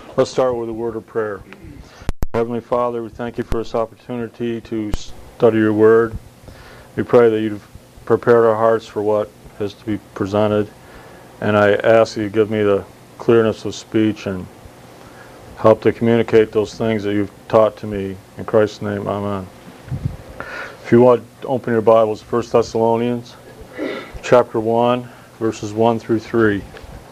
Let's start with a word of prayer. Heavenly Father, we thank you for this opportunity to study your word. We pray that you've prepared our hearts for what is to be presented. And I ask that you give me the clearness of speech and help to communicate those things that you've taught to me. In Christ's name, amen. If you want to open your Bibles, 1 Thessalonians chapter 1, verses 1 through 3.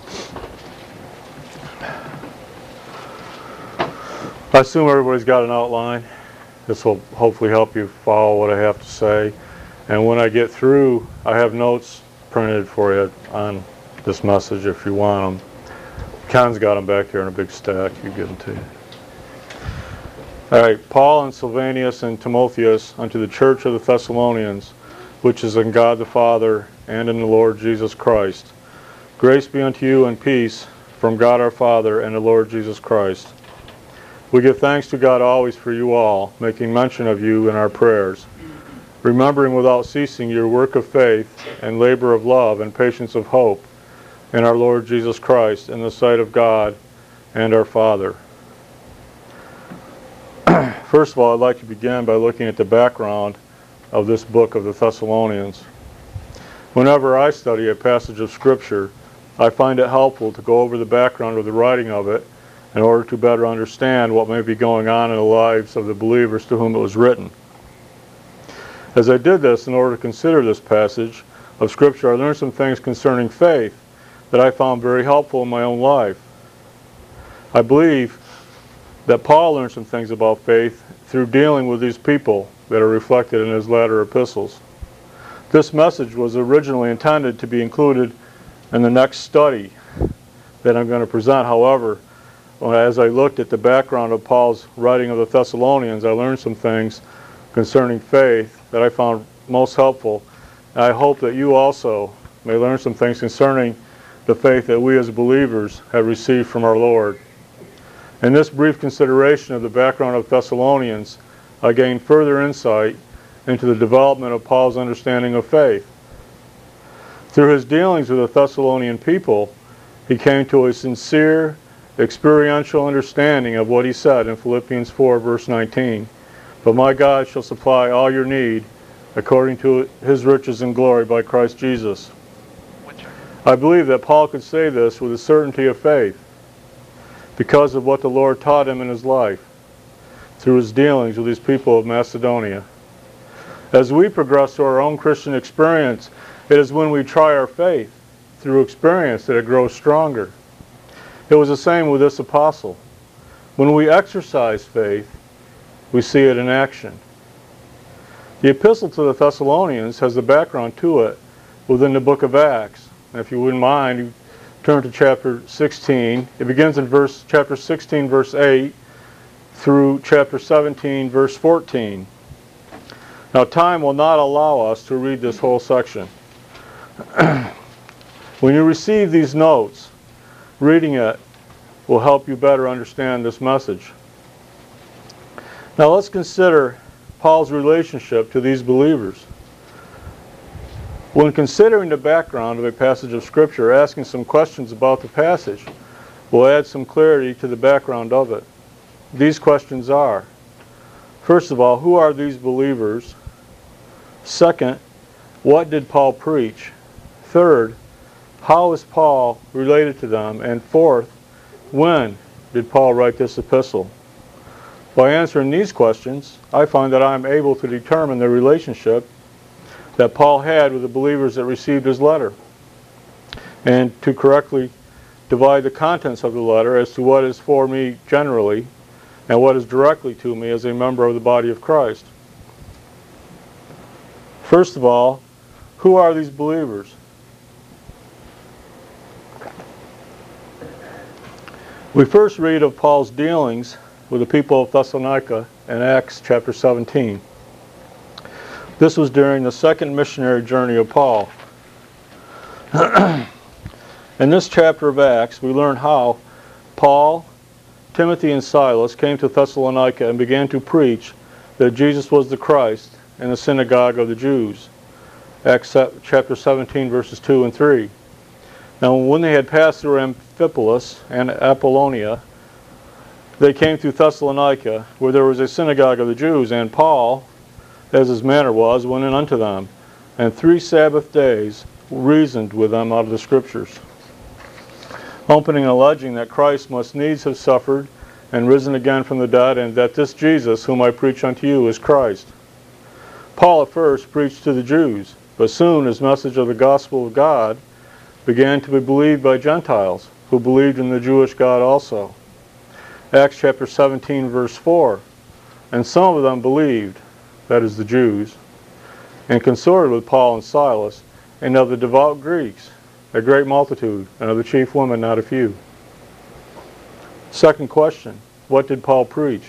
I assume everybody's got an outline. This will hopefully help you follow what I have to say. And when I get through, I have notes printed for you on this message if you want them. Ken's got them back there in a big stack. You give them to you. All right. Paul and Silvanus and Timotheus unto the church of the Thessalonians, which is in God the Father and in the Lord Jesus Christ. Grace be unto you and peace from God our Father and the Lord Jesus Christ. We give thanks to God always for you all, making mention of you in our prayers, remembering without ceasing your work of faith and labor of love and patience of hope in our Lord Jesus Christ in the sight of God and our Father. First of all, I'd like to begin by looking at the background of this book of the Thessalonians. Whenever I study a passage of Scripture, I find it helpful to go over the background of the writing of it in order to better understand what may be going on in the lives of the believers to whom it was written. As I did this in order to consider this passage of Scripture, I learned some things concerning faith that I found very helpful in my own life. I believe that Paul learned some things about faith through dealing with these people that are reflected in his latter epistles. This message was originally intended to be included in the next study that I'm going to present. However, as I looked at the background of Paul's writing of the Thessalonians, I learned some things concerning faith that I found most helpful. And I hope that you also may learn some things concerning the faith that we as believers have received from our Lord. In this brief consideration of the background of Thessalonians, I gained further insight into the development of Paul's understanding of faith. Through his dealings with the Thessalonian people, he came to a sincere, experiential understanding of what he said in Philippians 4, verse 19. But my God shall supply all your need according to his riches and glory by Christ Jesus. I believe that Paul could say this with a certainty of faith because of what the Lord taught him in his life through his dealings with these people of Macedonia. As we progress through our own Christian experience, it is when we try our faith through experience that it grows stronger. It was the same with this apostle. When we exercise faith, we see it in action. The epistle to the Thessalonians has the background to it within the book of Acts. And if you wouldn't mind, you turn to chapter 16. It begins in chapter 16, verse 8, through chapter 17, verse 14. Now, time will not allow us to read this whole section. When you receive these notes, reading it will help you better understand this message. Now let's consider Paul's relationship to these believers. When considering the background of a passage of Scripture, asking some questions about the passage will add some clarity to the background of it. These questions are, first of all, who are these believers? Second, what did Paul preach? Third, how is Paul related to them? And fourth, when did Paul write this epistle? By answering these questions, I find that I am able to determine the relationship that Paul had with the believers that received his letter, and to correctly divide the contents of the letter as to what is for me generally and what is directly to me as a member of the body of Christ. First of all, who are these believers? We first read of Paul's dealings with the people of Thessalonica in Acts chapter 17. This was during the second missionary journey of Paul. In this chapter of Acts, we learn how Paul, Timothy, and Silas came to Thessalonica and began to preach that Jesus was the Christ in the synagogue of the Jews. Acts chapter 17, verses 2 and 3. Now when they had passed through Amphipolis and Apollonia, they came to Thessalonica, where there was a synagogue of the Jews, and Paul, as his manner was, went in unto them, and 3 Sabbath days reasoned with them out of the Scriptures, opening and alleging that Christ must needs have suffered and risen again from the dead, and that this Jesus, whom I preach unto you, is Christ. Paul at first preached to the Jews, but soon his message of the gospel of God began to be believed by Gentiles, who believed in the Jewish God also. Acts chapter 17, verse 4. And some of them believed, that is the Jews, and consorted with Paul and Silas, and of the devout Greeks, a great multitude, and of the chief women not a few. Second question, what did Paul preach?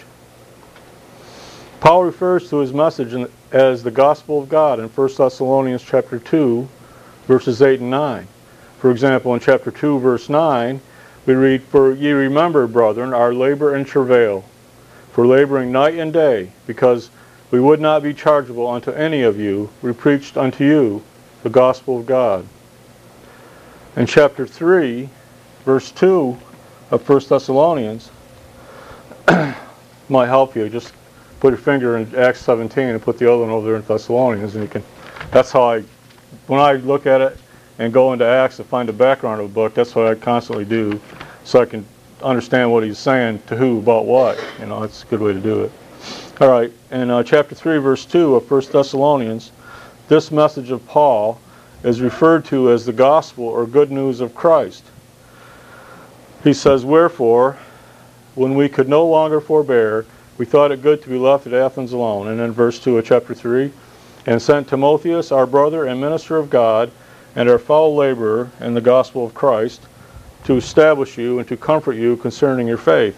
Paul refers to his message as the gospel of God in 1 Thessalonians chapter 2, verses 8 and 9. For example, in chapter 2, verse 9, we read, For ye remember, brethren, our labor and travail, for laboring night and day, because we would not be chargeable unto any of you, we preached unto you the gospel of God. In chapter 3, verse 2 of 1 Thessalonians, might help you. Just put your finger in Acts 17 and put the other one over there in Thessalonians, and you can. That's how when I look at it and go into Acts to find the background of the book, that's what I constantly do, so I can understand what he's saying to who about what. You know, that's a good way to do it. All right, in chapter 3, verse 2 of 1 Thessalonians, this message of Paul is referred to as the gospel or good news of Christ. He says, Wherefore, when we could no longer forbear, we thought it good to be left at Athens alone. And then verse 2 of chapter 3, And sent Timotheus, our brother and minister of God, and our fellow laborer in the gospel of Christ, to establish you and to comfort you concerning your faith.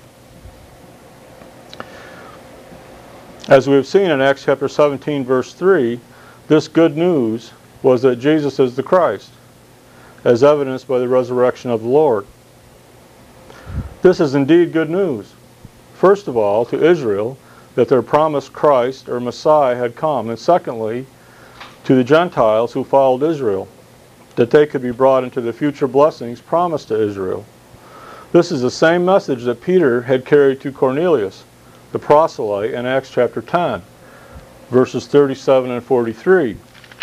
As we have seen in Acts chapter 17, verse 3, this good news was that Jesus is the Christ, as evidenced by the resurrection of the Lord. This is indeed good news. First of all, to Israel, that their promised Christ or Messiah had come, and secondly, to the Gentiles who followed Israel, that they could be brought into the future blessings promised to Israel. This is the same message that Peter had carried to Cornelius, the proselyte, in Acts chapter 10, verses 37 and 43.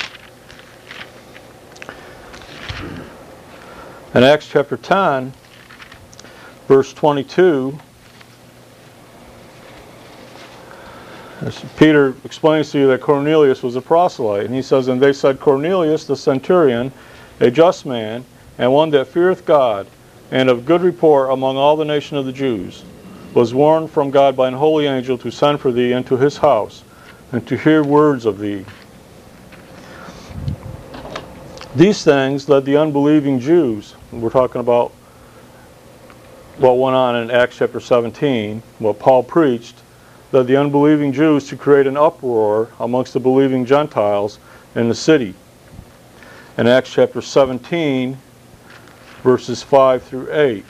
In Acts chapter 10, verse 22, Peter explains to you that Cornelius was a proselyte, and he says, And they said, Cornelius the centurion, a just man, and one that feareth God, and of good report among all the nation of the Jews, was warned from God by an holy angel to send for thee into his house, and to hear words of thee. These things led the unbelieving Jews, and we're talking about what went on in Acts chapter 17, what Paul preached, led the unbelieving Jews to create an uproar amongst the believing Gentiles in the city. In Acts chapter 17, verses 5 through 8.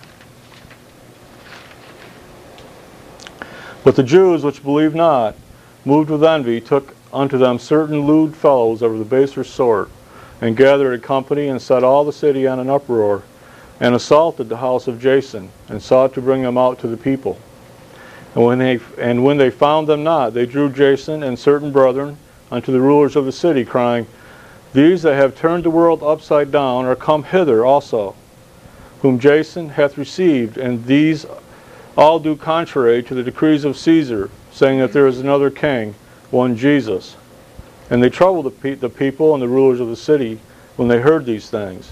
But the Jews which believed not, moved with envy, took unto them certain lewd fellows of the baser sort, and gathered a company, and set all the city on an uproar, and assaulted the house of Jason, and sought to bring them out to the people. And when they found them not, they drew Jason and certain brethren unto the rulers of the city, crying, These that have turned the world upside down are come hither also, whom Jason hath received, and these all do contrary to the decrees of Caesar, saying that there is another king, one Jesus. And they troubled the people and the rulers of the city when they heard these things.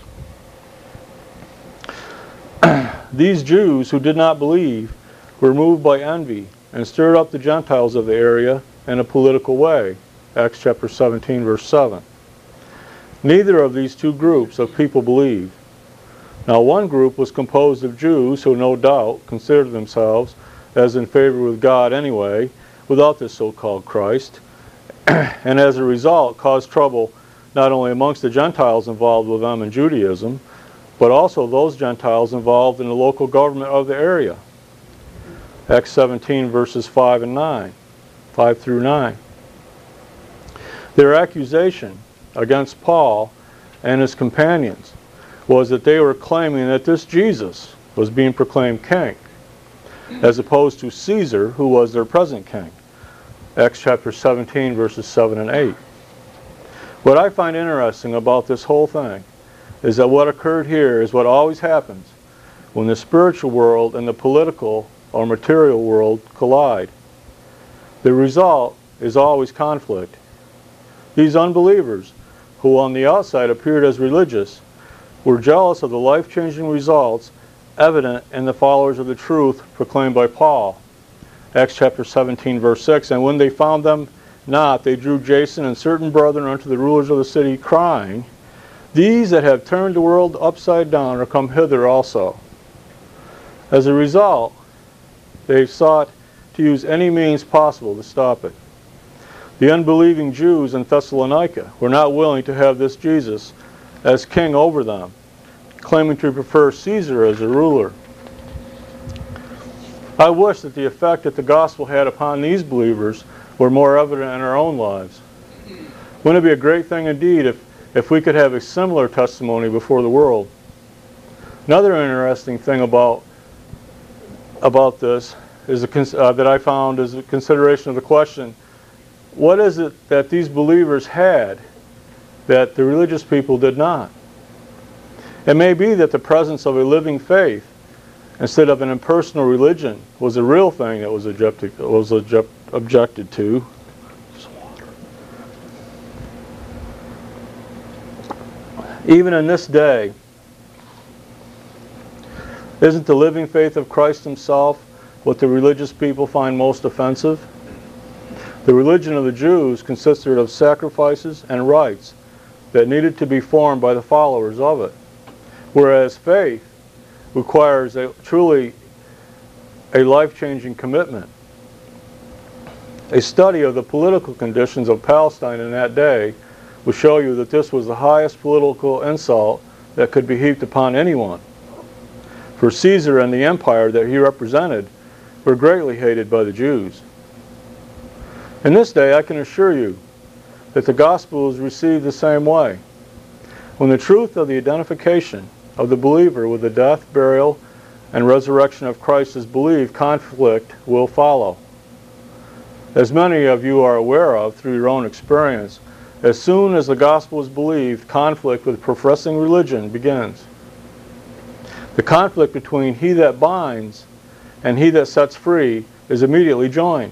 These Jews who did not believe were moved by envy and stirred up the Gentiles of the area in a political way. Acts chapter 17, verse 7. Neither of these two groups of people believed. Now one group was composed of Jews who no doubt considered themselves as in favor with God anyway, without this so-called Christ, and as a result caused trouble not only amongst the Gentiles involved with them in Judaism, but also those Gentiles involved in the local government of the area. Acts 17 verses 5 through 9. Their accusation against Paul and his companions was that they were claiming that this Jesus was being proclaimed king. as opposed to Caesar, who was their present king. Acts chapter 17, verses 7 and 8. What I find interesting about this whole thing is that what occurred here is what always happens when the spiritual world and the political or material world collide. The result is always conflict. These unbelievers, who on the outside appeared as religious, were jealous of the life-changing results evident in the followers of the truth proclaimed by Paul. Acts chapter 17, verse 6, and when they found them not, they drew Jason and certain brethren unto the rulers of the city, crying, these that have turned the world upside down are come hither also. As a result, they sought to use any means possible to stop it. The unbelieving Jews in Thessalonica were not willing to have this Jesus as king over them, claiming to prefer Caesar as a ruler. I wish that the effect that the gospel had upon these believers were more evident in our own lives. Wouldn't it be a great thing indeed if we could have a similar testimony before the world? Another interesting thing about this is that I found is a consideration of the question, what is it that these believers had that the religious people did not? It may be that the presence of a living faith instead of an impersonal religion was a real thing that was objected to. Even in this day, isn't the living faith of Christ himself what the religious people find most offensive? The religion of the Jews consisted of sacrifices and rites that needed to be formed by the followers of it, whereas faith requires truly a life-changing commitment. A study of the political conditions of Palestine in that day will show you that this was the highest political insult that could be heaped upon anyone. For Caesar and the empire that he represented were greatly hated by the Jews. In this day, I can assure you that the gospel is received the same way. When the truth of the identification of the believer with the death, burial, and resurrection of Christ is believed, conflict will follow. As many of you are aware of through your own experience, as soon as the gospel is believed, conflict with professing religion begins. The conflict between he that binds and he that sets free is immediately joined.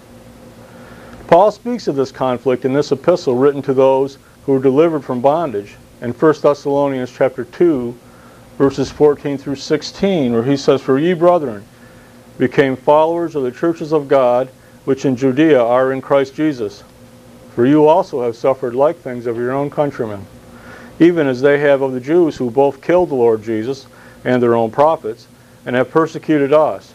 Paul speaks of this conflict in this epistle written to those who were delivered from bondage in 1 Thessalonians chapter 2, verses 14 through 16, where he says, for ye, brethren, became followers of the churches of God, which in Judea are in Christ Jesus. For you also have suffered like things of your own countrymen, even as they have of the Jews, who both killed the Lord Jesus and their own prophets, and have persecuted us.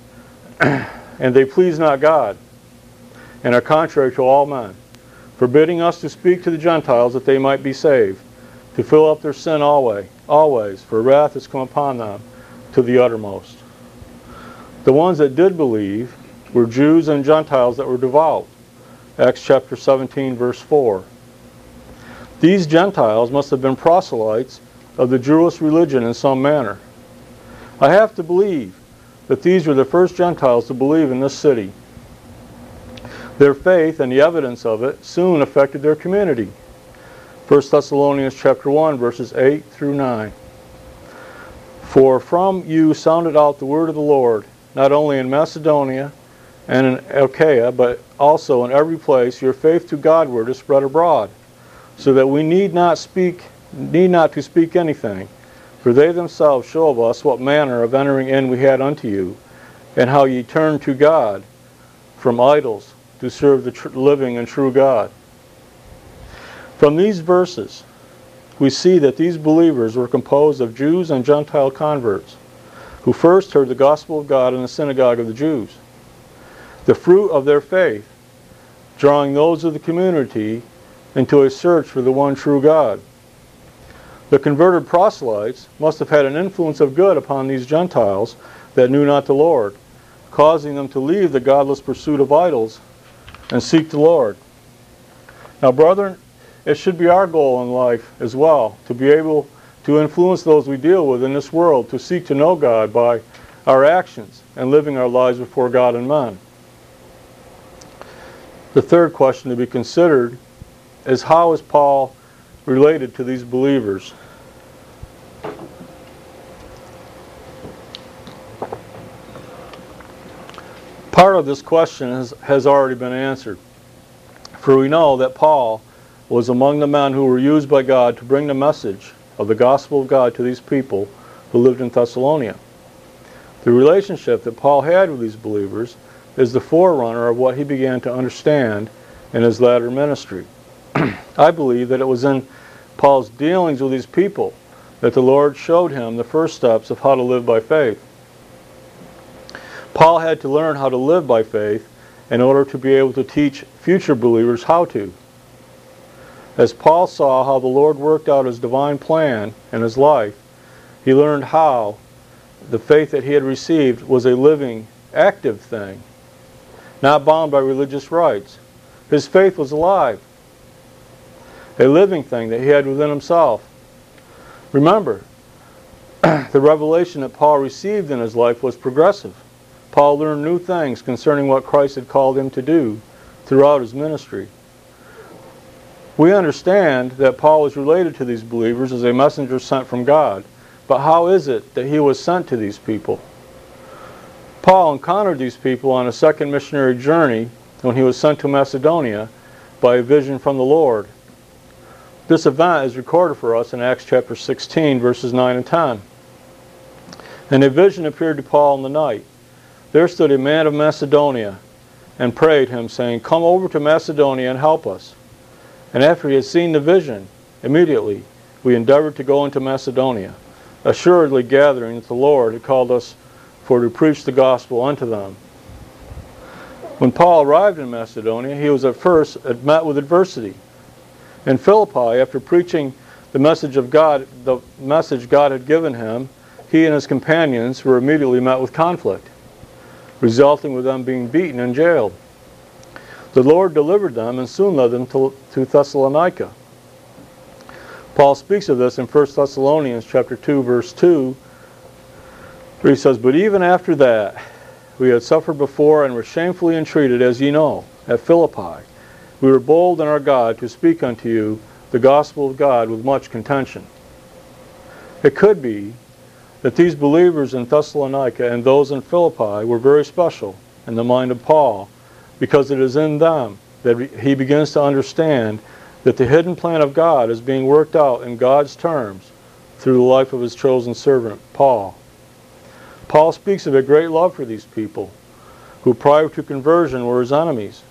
And they please not God, and are contrary to all men, forbidding us to speak to the Gentiles that they might be saved, to fill up their sin always, for wrath has come upon them to the uttermost. The ones that did believe were Jews and Gentiles that were devout. Acts chapter 17, verse 4. These Gentiles must have been proselytes of the Jewish religion in some manner. I have to believe that these were the first Gentiles to believe in this city. Their faith and the evidence of it soon affected their community. 1 Thessalonians chapter 1, verses 8 through 9. For from you sounded out the word of the Lord, not only in Macedonia and in Achaia, but also in every place your faith to Godward is spread abroad, so that we need not to speak anything, for they themselves show of us what manner of entering in we had unto you, and how ye turned to God from idols to serve the living and true God. From these verses, we see that these believers were composed of Jews and Gentile converts, who first heard the gospel of God in the synagogue of the Jews. The fruit of their faith, drawing those of the community into a search for the one true God. The converted proselytes must have had an influence of good upon these Gentiles that knew not the Lord, causing them to leave the godless pursuit of idols and seek the Lord. Now, brethren, it should be our goal in life as well to be able to influence those we deal with in this world to seek to know God by our actions, and living our lives before God and men. The third question to be considered is, how is Paul related to these believers? Part of this question has already been answered. For we know that Paul was among the men who were used by God to bring the message of the gospel of God to these people who lived in Thessalonica. The relationship that Paul had with these believers is the forerunner of what he began to understand in his latter ministry. I believe that it was in Paul's dealings with these people that the Lord showed him the first steps of how to live by faith. Paul had to learn how to live by faith in order to be able to teach future believers how to. As Paul saw how the Lord worked out his divine plan in his life, he learned how the faith that he had received was a living, active thing, not bound by religious rites. His faith was alive, a living thing that he had within himself. Remember, the revelation that Paul received in his life was progressive. Paul learned new things concerning what Christ had called him to do throughout his ministry. We understand that Paul was related to these believers as a messenger sent from God. But how is it that he was sent to these people? Paul encountered these people on a second missionary journey when he was sent to Macedonia by a vision from the Lord. This event is recorded for us in Acts chapter 16, verses 9 and 10. And a vision appeared to Paul in the night. There stood a man of Macedonia and prayed him, saying, "Come over to Macedonia and help us." And after he had seen the vision, immediately we endeavored to go into Macedonia, assuredly gathering that the Lord had called us for to preach the gospel unto them. When Paul arrived in Macedonia, he was at first met with adversity. In Philippi, after preaching the message God had given him, he and his companions were immediately met with conflict, resulting with them being beaten and jailed. The Lord delivered them and soon led them to Thessalonica. Paul speaks of this in 1 Thessalonians chapter 2, verse 2, where he says, "But even after that, we had suffered before and were shamefully entreated, as ye know, at Philippi. We were bold in our God to speak unto you the gospel of God with much contention." It could be that these believers in Thessalonica and those in Philippi were very special in the mind of Paul, because it is in them that he begins to understand that the hidden plan of God is being worked out in God's terms through the life of his chosen servant, Paul. Paul speaks of a great love for these people, who prior to conversion were his enemies.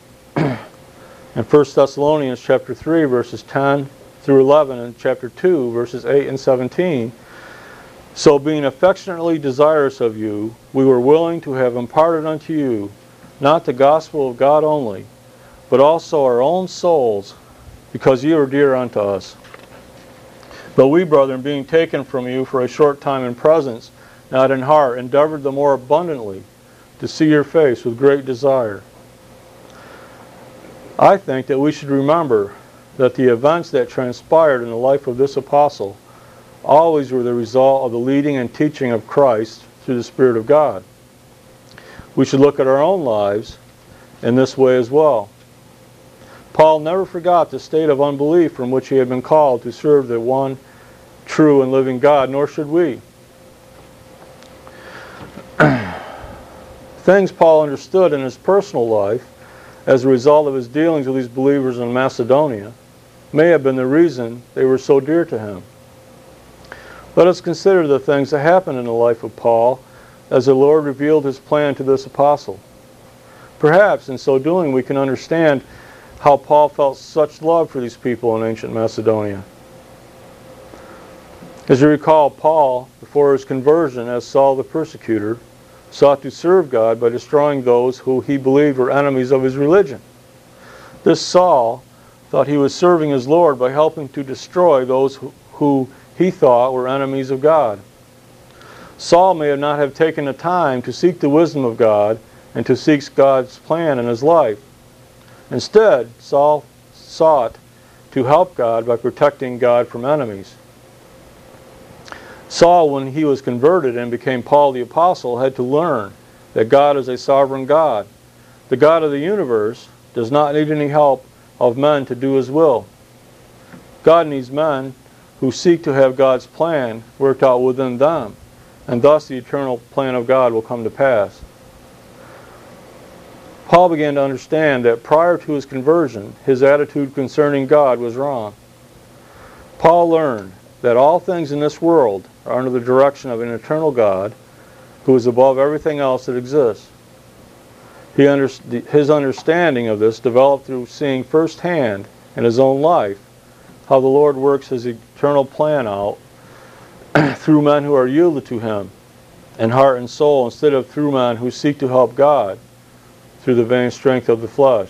In 1 Thessalonians chapter 3, verses 10 through 11, and chapter 2, verses 8 and 17, "So being affectionately desirous of you, we were willing to have imparted unto you, not the gospel of God only, but also our own souls, because ye are dear unto us. But we, brethren, being taken from you for a short time in presence, not in heart, endeavored the more abundantly to see your face with great desire." I think that we should remember that the events that transpired in the life of this apostle always were the result of the leading and teaching of Christ through the Spirit of God. We should look at our own lives in this way as well. Paul never forgot the state of unbelief from which he had been called to serve the one true and living God, nor should we. Things Paul understood in his personal life as a result of his dealings with these believers in Macedonia may have been the reason they were so dear to him. Let us consider the things that happened in the life of Paul as the Lord revealed his plan to this apostle. Perhaps in so doing we can understand how Paul felt such love for these people in ancient Macedonia. As you recall, Paul, before his conversion as Saul the persecutor, sought to serve God by destroying those who he believed were enemies of his religion. This Saul thought he was serving his Lord by helping to destroy those who he thought were enemies of God. Saul may not have taken the time to seek the wisdom of God and to seek God's plan in his life. Instead, Saul sought to help God by protecting God from enemies. Saul, when he was converted and became Paul the Apostle, had to learn that God is a sovereign God. The God of the universe does not need any help of men to do His will. God needs men who seek to have God's plan worked out within them, and thus the eternal plan of God will come to pass. Paul began to understand that prior to his conversion, his attitude concerning God was wrong. Paul learned that all things in this world are under the direction of an eternal God who is above everything else that exists. His understanding of this developed through seeing firsthand in his own life how the Lord works His eternal plan out through men who are yielded to Him in heart and soul, instead of through men who seek to help God through the vain strength of the flesh.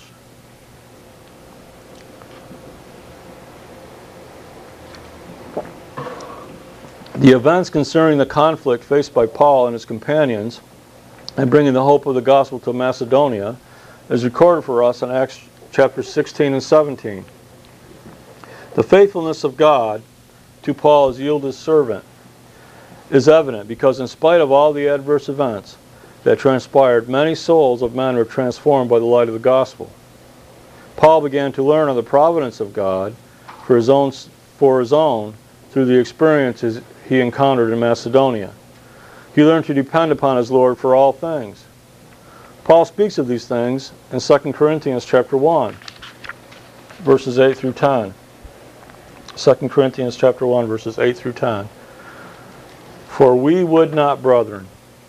The events concerning the conflict faced by Paul and his companions in bringing the hope of the gospel to Macedonia is recorded for us in Acts chapters 16 and 17. The faithfulness of God to Paul as yielded servant is evident because in spite of all the adverse events that transpired, many souls of men were transformed by the light of the gospel. Paul began to learn of the providence of God for his own through the experiences he encountered in Macedonia. He learned to depend upon his Lord for all things. Paul speaks of these things in 2 Corinthians chapter 1, verses 8 through 10. 2 Corinthians chapter 1, verses 8 through 10. For we would not, brethren,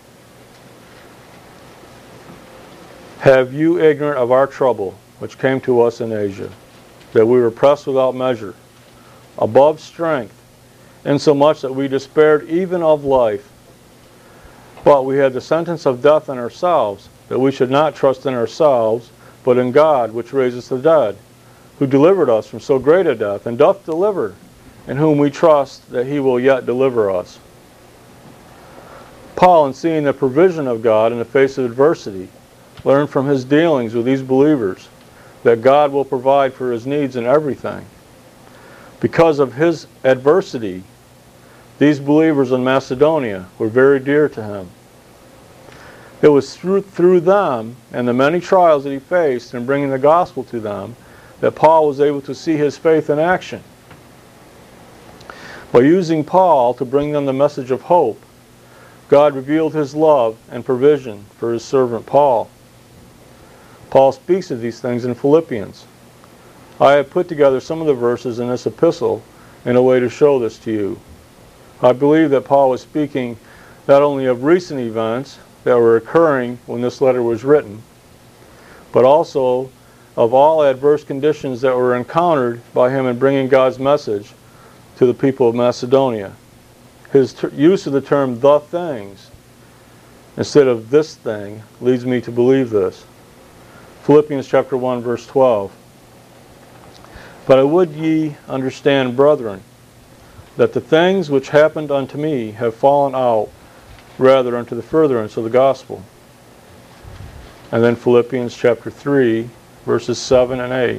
have you ignorant of our trouble, which came to us in Asia, that we were pressed without measure, above strength, insomuch that we despaired even of life. But we had the sentence of death on ourselves, that we should not trust in ourselves, but in God, which raiseth the dead, who delivered us from so great a death, and doth deliver, in whom we trust that He will yet deliver us. Paul, in seeing the provision of God in the face of adversity, learned from his dealings with these believers that God will provide for his needs in everything. Because of his adversity, these believers in Macedonia were very dear to him. It was through them and the many trials that he faced in bringing the gospel to them that Paul was able to see his faith in action. By using Paul to bring them the message of hope, God revealed His love and provision for His servant Paul. Paul speaks of these things in Philippians. I have put together some of the verses in this epistle in a way to show this to you. I believe that Paul was speaking not only of recent events that were occurring when this letter was written, but also of all adverse conditions that were encountered by him in bringing God's message to the people of Macedonia. His use of the term "the things" instead of "this thing" leads me to believe this. Philippians chapter 1, verse 12. But I would ye understand, brethren, that the things which happened unto me have fallen out rather unto the furtherance of the gospel. And then Philippians chapter 3, verses 7 and 8.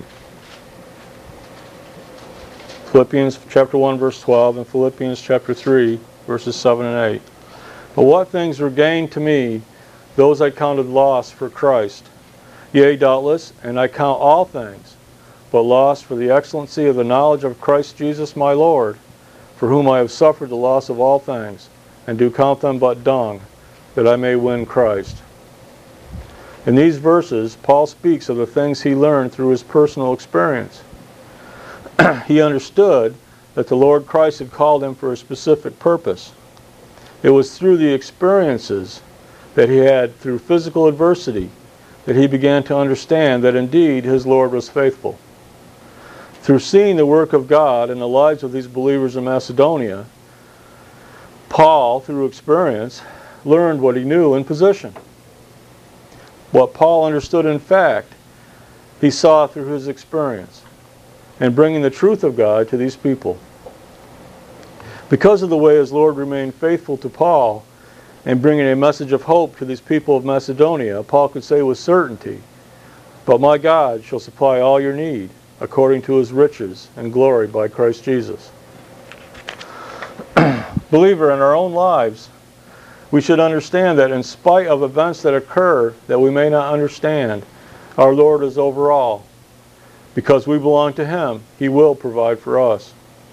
Philippians chapter 1, verse 12, and Philippians chapter 3, verses 7 and 8. But what things were gained to me, those I counted loss for Christ. Yea, doubtless, and I count all things, but loss for the excellency of the knowledge of Christ Jesus my Lord, for whom I have suffered the loss of all things, and do count them but dung, that I may win Christ. In these verses, Paul speaks of the things he learned through his personal experience. He understood that the Lord Christ had called him for a specific purpose. It was through the experiences that he had through physical adversity that he began to understand that indeed his Lord was faithful. Through seeing the work of God in the lives of these believers in Macedonia, Paul, through experience, learned what he knew in position. What Paul understood in fact, he saw through his experience and bringing the truth of God to these people. Because of the way his Lord remained faithful to Paul and bringing a message of hope to these people of Macedonia, Paul could say with certainty, "But my God shall supply all your need according to His riches and glory by Christ Jesus." Believer, in our own lives, we should understand that in spite of events that occur that we may not understand, our Lord is over all. Because we belong to Him, He will provide for us.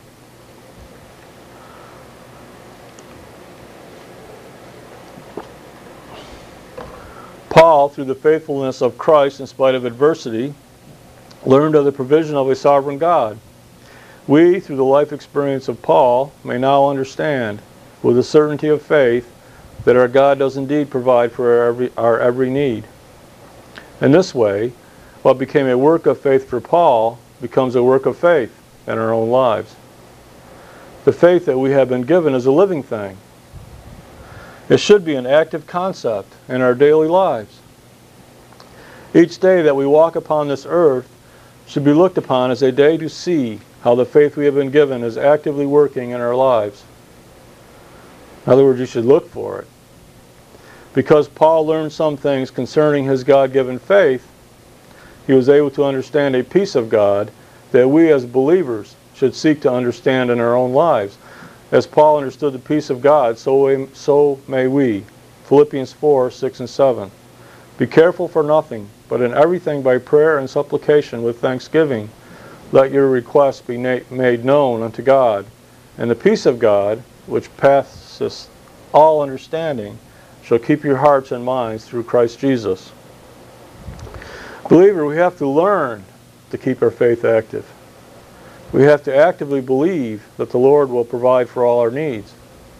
Paul, through the faithfulness of Christ in spite of adversity, learned of the provision of a sovereign God. We, through the life experience of Paul, may now understand, with the certainty of faith, that our God does indeed provide for our every need. In this way, what became a work of faith for Paul becomes a work of faith in our own lives. The faith that we have been given is a living thing. It should be an active concept in our daily lives. Each day that we walk upon this earth should be looked upon as a day to see how the faith we have been given is actively working in our lives. In other words, you should look for it. Because Paul learned some things concerning his God-given faith, he was able to understand a piece of God that we as believers should seek to understand in our own lives. As Paul understood the peace of God, so may we. Philippians 4, 6 and 7. Be careful for nothing, but in everything by prayer and supplication with thanksgiving, let your requests be made known unto God. And the peace of God, which passeth all understanding, shall keep your hearts and minds through Christ Jesus. Believer, we have to learn to keep our faith active. We have to actively believe that the Lord will provide for all our needs.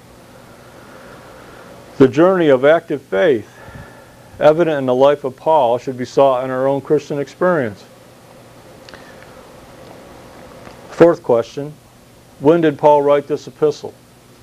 The journey of active faith, evident in the life of Paul, should be sought in our own Christian experience. Fourth question, when did Paul write this epistle?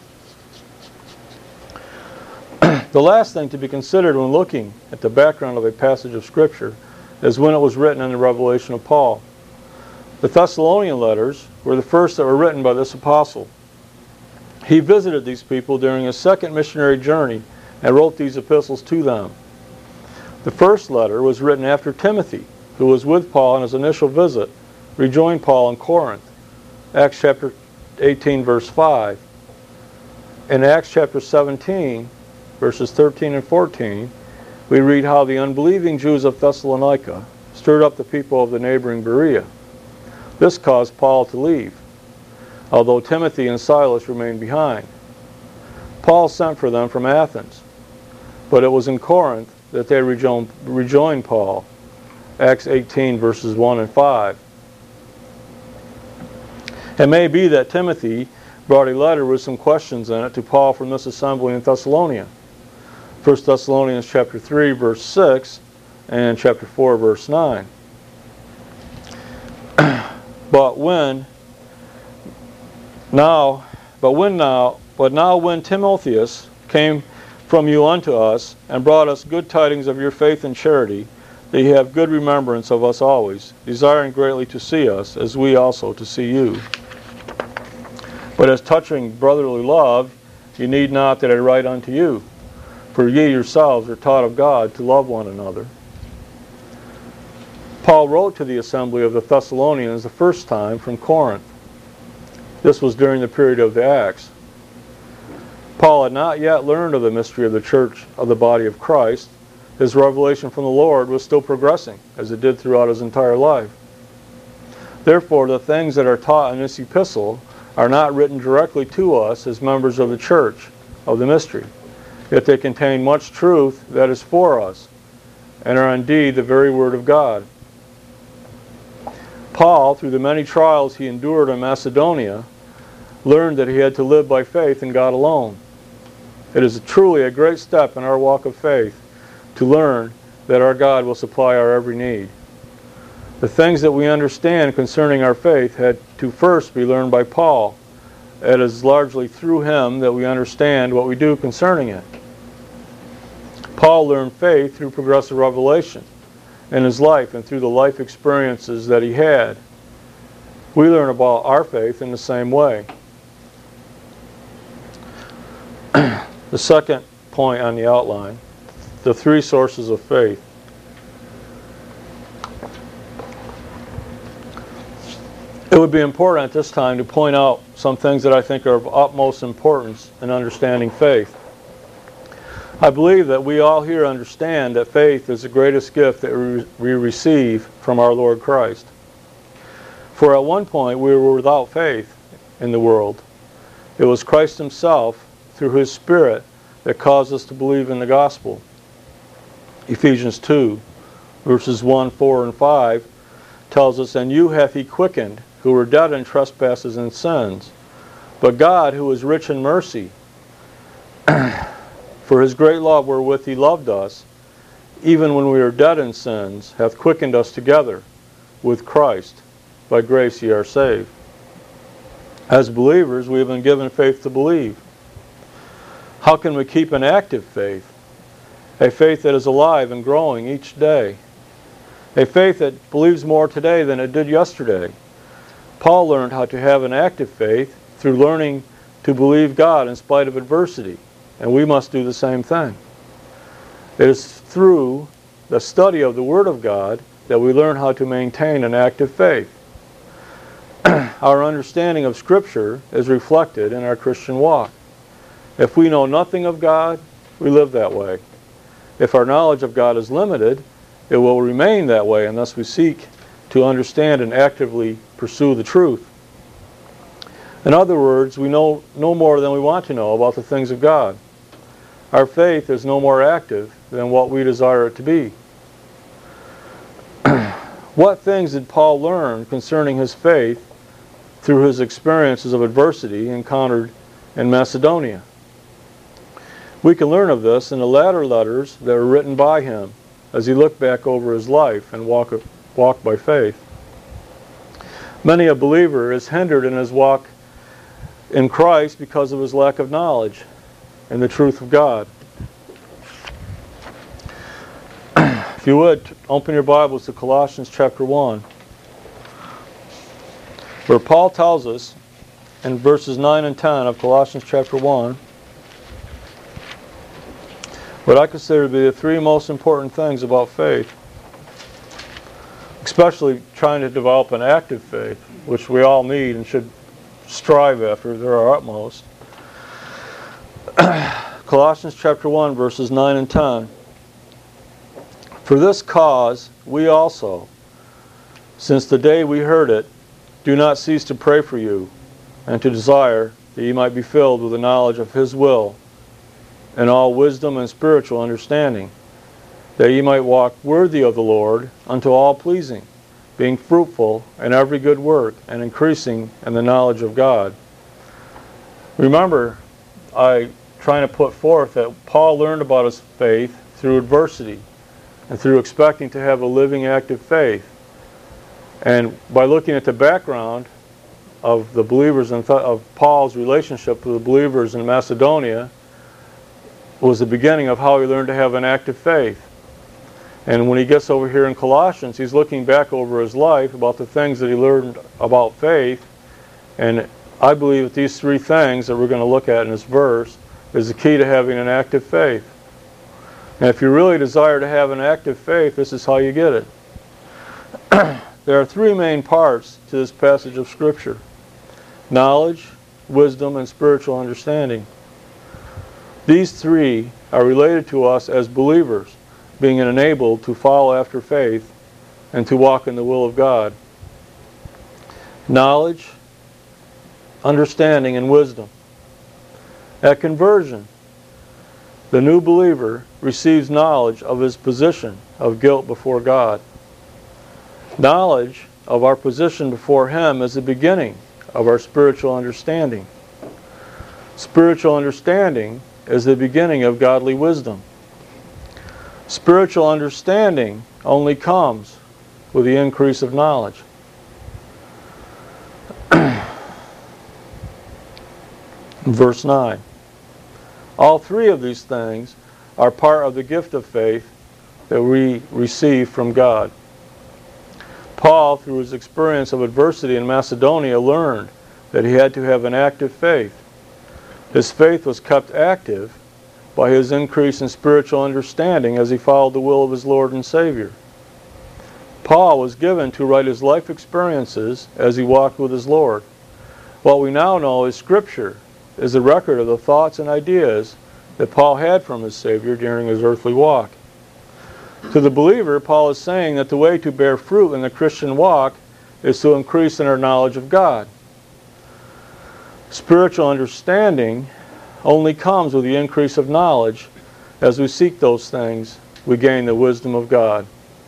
The last thing to be considered when looking at the background of a passage of Scripture is when it was written in the revelation of Paul. The Thessalonian letters were the first that were written by this apostle. He visited these people during his second missionary journey and wrote these epistles to them. The first letter was written after Timothy, who was with Paul on his initial visit, rejoined Paul in Corinth. Acts chapter 18, verse 5. In Acts chapter 17, verses 13 and 14, we read how the unbelieving Jews of Thessalonica stirred up the people of the neighboring Berea. This caused Paul to leave, although Timothy and Silas remained behind. Paul sent for them from Athens, but it was in Corinth that they rejoined Paul. Acts 18, verses 1 and 5. It may be that Timothy brought a letter with some questions in it to Paul from this assembly in Thessalonia. 1 Thessalonians chapter 3, verse 6, and chapter 4, verse 9. But now when Timotheus came from you unto us, and brought us good tidings of your faith and charity, that ye have good remembrance of us always, desiring greatly to see us, as we also to see you. But as touching brotherly love, ye need not that I write unto you, for ye yourselves are taught of God to love one another. Paul wrote to the assembly of the Thessalonians the first time from Corinth. This was during the period of the Acts. Paul had not yet learned of the mystery of the church of the body of Christ. His revelation from the Lord was still progressing, as it did throughout his entire life. Therefore, the things that are taught in this epistle are not written directly to us as members of the church of the mystery, yet they contain much truth that is for us, and are indeed the very word of God. Paul, through the many trials he endured in Macedonia, learned that he had to live by faith in God alone. It is truly a great step in our walk of faith to learn that our God will supply our every need. The things that we understand concerning our faith had to first be learned by Paul. It is largely through him that we understand what we do concerning it. Paul learned faith through progressive revelation in his life and through the life experiences that he had. We learn about our faith in the same way. The second point on the outline, the three sources of faith. It would be important at this time to point out some things that I think are of utmost importance in understanding faith. I believe that we all here understand that faith is the greatest gift that we receive from our Lord Christ. For at one point we were without faith in the world. It was Christ Himself, through His Spirit, that caused us to believe in the gospel. Ephesians 2, verses 1, 4, and 5 tells us, "And you hath He quickened, who were dead in trespasses and sins. But God, who is rich in mercy, for His great love wherewith He loved us, even when we were dead in sins, hath quickened us together with Christ. By grace ye are saved." As believers, we have been given faith to believe. How can we keep an active faith? A faith that is alive and growing each day. A faith that believes more today than it did yesterday. Paul learned how to have an active faith through learning to believe God in spite of adversity, and we must do the same thing. It is through the study of the Word of God that we learn how to maintain an active faith. Our understanding of Scripture is reflected in our Christian walk. If we know nothing of God, we live that way. If our knowledge of God is limited, it will remain that way unless we seek to understand and actively pursue the truth. In other words, we know no more than we want to know about the things of God. Our faith is no more active than what we desire it to be. What things did Paul learn concerning his faith through his experiences of adversity encountered in Macedonia? We can learn of this in the latter letters that were written by him as he looked back over his life and walked by faith. Many a believer is hindered in his walk in Christ because of his lack of knowledge and the truth of God. If you would, open your Bibles to Colossians chapter 1, where Paul tells us in verses 9 and 10 of Colossians chapter 1 what I consider to be the three most important things about faith, especially trying to develop an active faith, which we all need and should strive after to our utmost. Colossians chapter 1, verses 9 and 10. "For this cause we also, since the day we heard it, do not cease to pray for you, and to desire that ye might be filled with the knowledge of His will, and all wisdom and spiritual understanding, that ye might walk worthy of the Lord unto all pleasing, being fruitful in every good work, and increasing in the knowledge of God." Remember, I trying to put forth that Paul learned about his faith through adversity and through expecting to have a living, active faith. And by looking at the background of the believers of Paul's relationship with the believers in Macedonia was the beginning of how he learned to have an active faith. And when he gets over here in Colossians, he's looking back over his life about the things that he learned about faith. And I believe that these three things that we're going to look at in this verse is the key to having an active faith. And if you really desire to have an active faith, this is how you get it. There are three main parts to this passage of Scripture: knowledge, wisdom, and spiritual understanding. These three are related to us as believers, being enabled to follow after faith and to walk in the will of God. Knowledge, understanding, and wisdom. At conversion, the new believer receives knowledge of his position of guilt before God. Knowledge of our position before Him is the beginning of our spiritual understanding. Spiritual understanding is the beginning of godly wisdom. Spiritual understanding only comes with the increase of knowledge. Verse 9. All three of these things are part of the gift of faith that we receive from God. Paul, through his experience of adversity in Macedonia, learned that he had to have an active faith. His faith was kept active by his increase in spiritual understanding as he followed the will of his Lord and Savior. Paul was given to write his life experiences as he walked with his Lord. What we now know as Scripture is a record of the thoughts and ideas that Paul had from his Savior during his earthly walk. To the believer, Paul is saying that the way to bear fruit in the Christian walk is to increase in our knowledge of God. Spiritual understanding only comes with the increase of knowledge. As we seek those things, we gain the wisdom of God.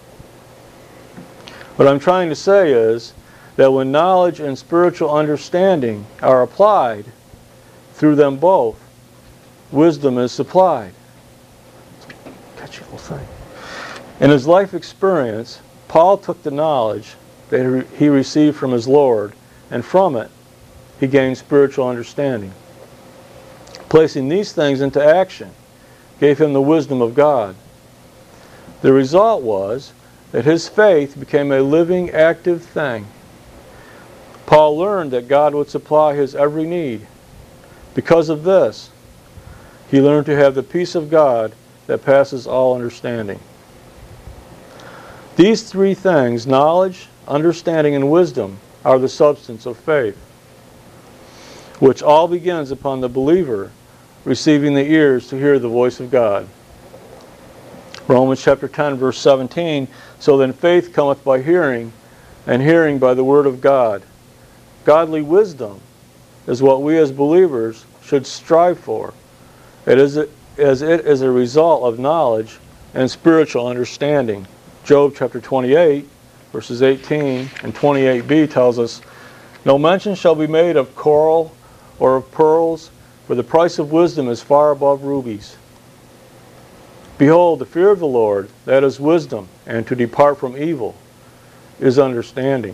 What I'm trying to say is that when knowledge and spiritual understanding are applied, through them both, wisdom is supplied. Catchy little thing. In his life experience, Paul took the knowledge that he received from his Lord, and from it, he gained spiritual understanding. Placing these things into action gave him the wisdom of God. The result was that his faith became a living, active thing. Paul learned that God would supply his every need. Because of this, he learned to have the peace of God that passes all understanding. These three things, knowledge, understanding, and wisdom, are the substance of faith, which all begins upon the believer receiving the ears to hear the voice of God. Romans chapter 10, verse 17, so then faith cometh by hearing, and hearing by the word of God. Godly wisdom is what we as believers should strive for, as it is a result of knowledge and spiritual understanding. Job chapter 28, verses 18 and 28b tells us, no mention shall be made of coral or of pearls, for the price of wisdom is far above rubies. Behold, the fear of the Lord, that is wisdom, and to depart from evil is understanding.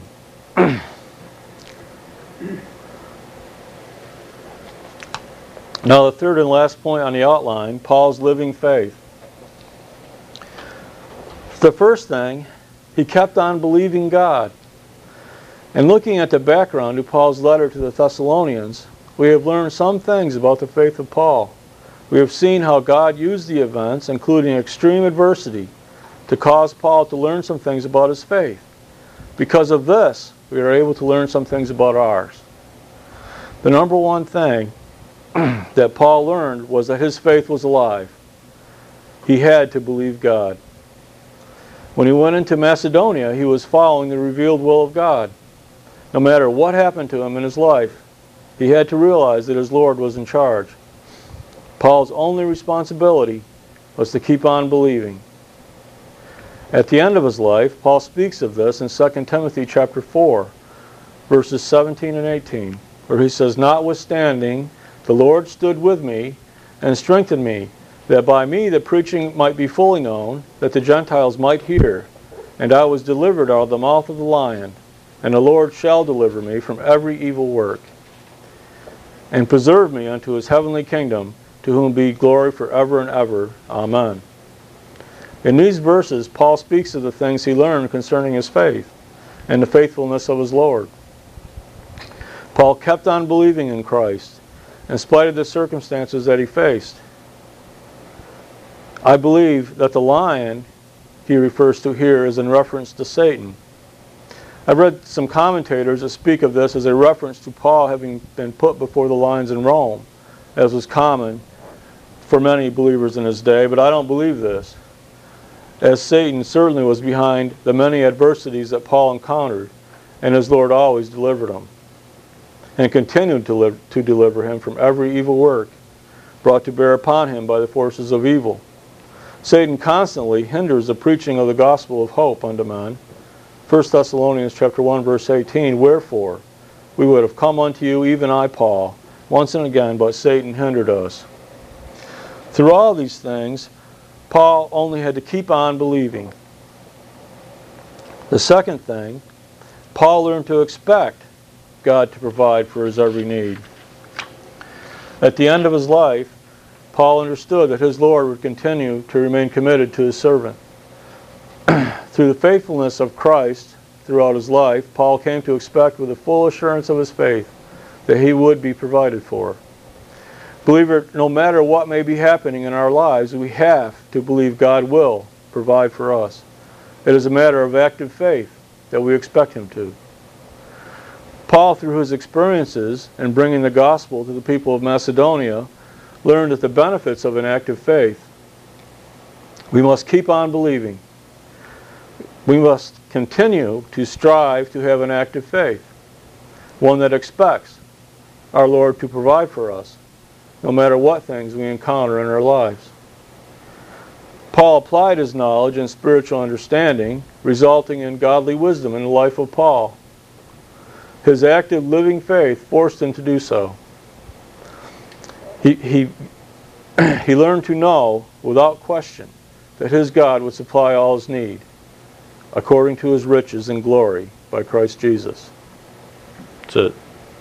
Now the third and last point on the outline, Paul's living faith. The first thing, he kept on believing God. And looking at the background to Paul's letter to the Thessalonians, we have learned some things about the faith of Paul. We have seen how God used the events, including extreme adversity, to cause Paul to learn some things about his faith. Because of this, we are able to learn some things about ours. The number one thing that Paul learned was that his faith was alive. He had to believe God. When he went into Macedonia, he was following the revealed will of God. No matter what happened to him in his life, he had to realize that his Lord was in charge. Paul's only responsibility was to keep on believing. At the end of his life, Paul speaks of this in 2 Timothy chapter 4, verses 17 and 18, where he says, notwithstanding, the Lord stood with me and strengthened me, that by me the preaching might be fully known, that the Gentiles might hear. And I was delivered out of the mouth of the lion, and the Lord shall deliver me from every evil work, and preserve me unto his heavenly kingdom, to whom be glory forever and ever. Amen. In these verses, Paul speaks of the things he learned concerning his faith and the faithfulness of his Lord. Paul kept on believing in Christ, in spite of the circumstances that he faced. I believe that the lion he refers to here is in reference to Satan. I've read some commentators that speak of this as a reference to Paul having been put before the lions in Rome, as was common for many believers in his day, but I don't believe this, as Satan certainly was behind the many adversities that Paul encountered, and his Lord always delivered him, and continued to deliver him from every evil work brought to bear upon him by the forces of evil. Satan constantly hinders the preaching of the gospel of hope unto men. 1 Thessalonians chapter 1, verse 18, wherefore we would have come unto you, even I, Paul, once and again, but Satan hindered us. Through all these things, Paul only had to keep on believing. The second thing, Paul learned to expect God to provide for his every need. At the end of his life, Paul understood that his Lord would continue to remain committed to his servant. Through the faithfulness of Christ throughout his life, Paul came to expect with the full assurance of his faith that he would be provided for. Believer, no matter what may be happening in our lives, we have to believe God will provide for us. It is a matter of active faith that we expect him to. Paul, through his experiences in bringing the gospel to the people of Macedonia, learned that the benefits of an active faith. We must keep on believing. We must continue to strive to have an active faith, one that expects our Lord to provide for us, no matter what things we encounter in our lives. Paul applied his knowledge and spiritual understanding, resulting in godly wisdom in the life of Paul. His active living faith forced him to do so. He learned to know, without question, that his God would supply all his need, according to his riches and glory by Christ Jesus. That's it.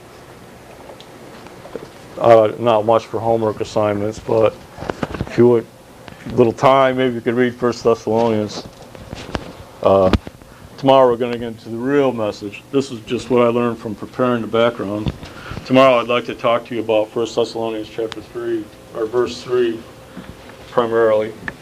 Not much for homework assignments, but if you would, little time, maybe you could read 1 Thessalonians. Tomorrow we're going to get into the real message. This is just what I learned from preparing the background. Tomorrow I'd like to talk to you about 1 Thessalonians chapter 3, or verse 3 primarily.